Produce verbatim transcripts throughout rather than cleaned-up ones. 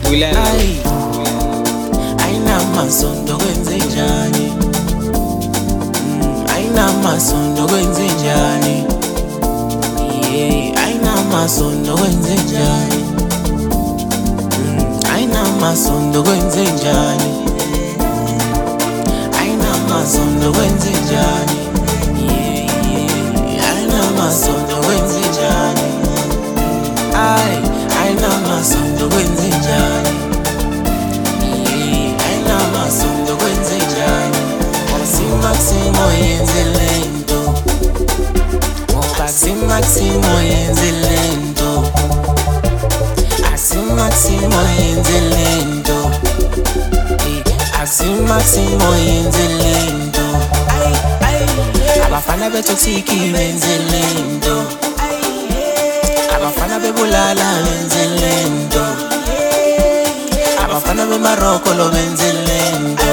Ay, ayinamasondo kwenze njani? Mm, ayinamasondo kwenze njani? Yeah, ayinamasondo kwenze njani? Mm, ayinamasondo kwenze njani? Ayinamasondo kwenze njani? Yeah, yeah, ayinamasondo kwenze njani? Ay, ayinamasondo kwenze njani? Ayinamasondo kwenze njani? Asimaximo yenze lento, asimaximo yenze lento, asimaximo yenze lento, asimaximo yenze lento. Abafana betoxic benze lento, abafana bebulala benze lento, abafana beMorocco lo benze lento.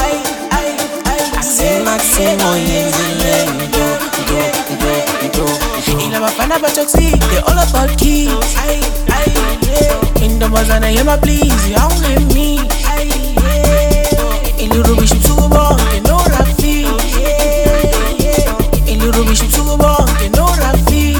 Asimaximo yenze lento, do do do. Ila abafana betoxic, they all about kids. Indombazana yema please, you don't let me. Ilurubi shimsugo bonke no rafi. Ilurubi shimsugo bonke no rafi.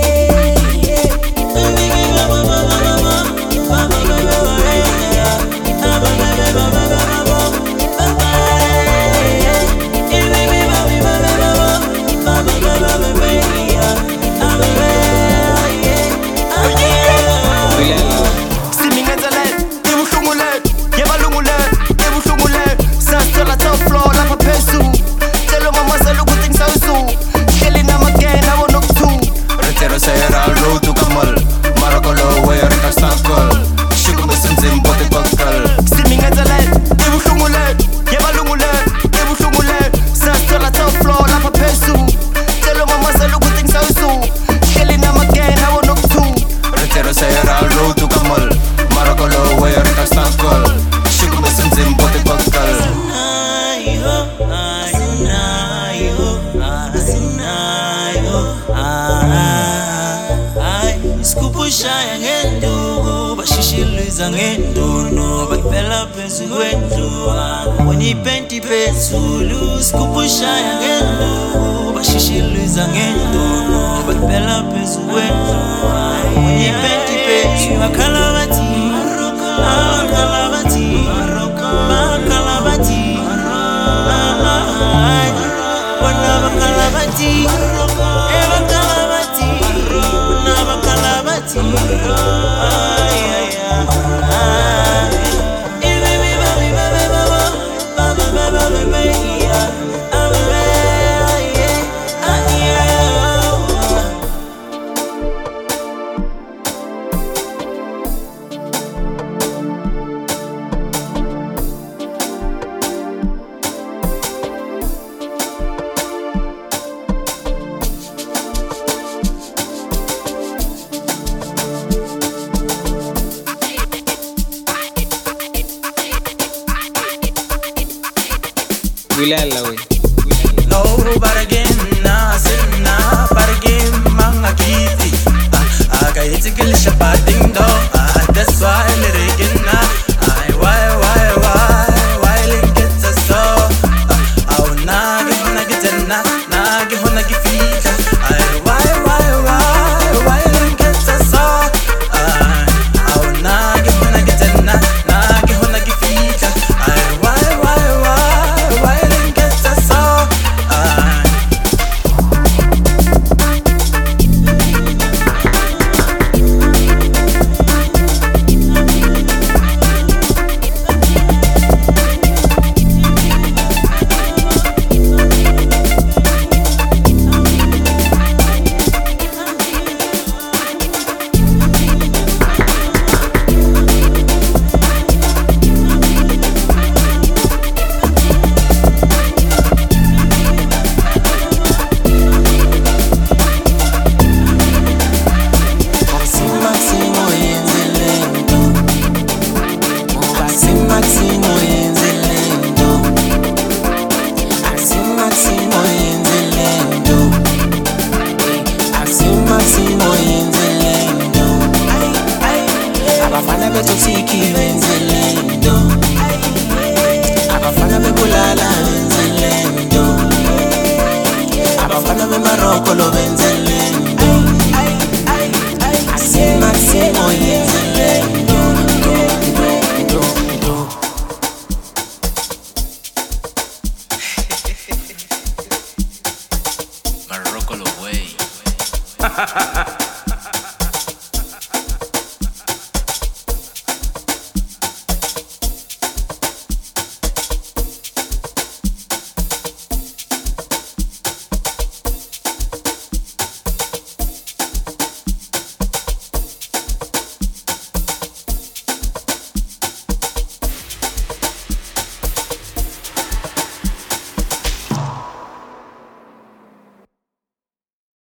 Shaya ngenduku bashishiliza ngenduno bakphela phezulu kwendlu unipenti phezulu sikubushaya ngenduku bashishiliza ngenduno bakphela phezulu kwendlu unipenti phezulu bakhala bathi bakhala bathi bakhala bathi bona bakhala bathi ebakhala bathi bona bakhala bathi ay ay ay baby baby baby baby baby baby Wilala we. No bargain na sinna bargain manga kiti. Aga yitikil shapating do. That's why lirikin na. Ay why why why why linkets us so. Au nagi nagi tenna nagi nagi fita. Ay why why why why linkets us so. Au nagi nagi tenna nagi nagi fita. Ay why why why Maroko lo benzeleni Massimo yenzeleni Maroko lo way.